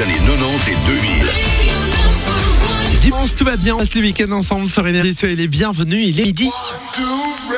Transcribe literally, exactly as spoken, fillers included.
des années quatre-vingt-dix et deux mille. Dimanche, tout va bien, on passe le week-end ensemble sur Énergie, soyez les bienvenus, il est midi.